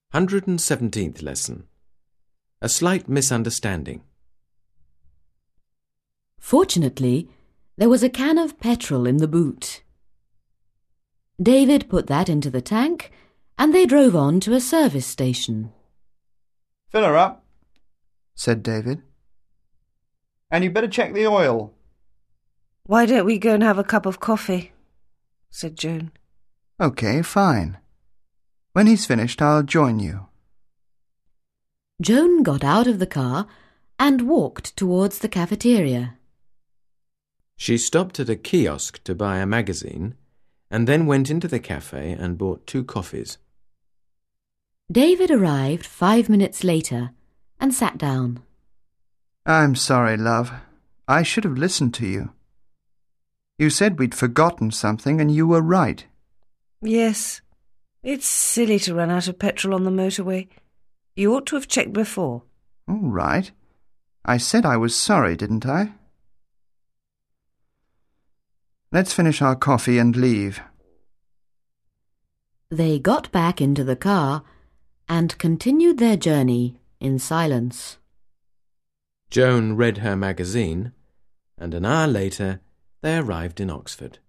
117th lesson. A slight misunderstanding. Fortunately, there was a can of petrol in the boot. David put that into the tank and they drove on to a service station. "Fill her up," said David. "And you'd better check the oil." "Why don't we go and have a cup of coffee?" said Joan. "OK, fine. When he's finished, I'll join you." Joan got out of the car and walked towards the cafeteria. She stopped at a kiosk to buy a magazine and then went into the cafe and bought 2 coffees. David arrived 5 minutes later and sat down. "I'm sorry, love. I should have listened to you. You said we'd forgotten something and you were right." "Yes, it's silly to run out of petrol on the motorway. You ought to have checked before." "All right. I said I was sorry, didn't I? Let's finish our coffee and leave." They got back into the car and continued their journey in silence. Joan read her magazine, and an hour later they arrived in Oxford.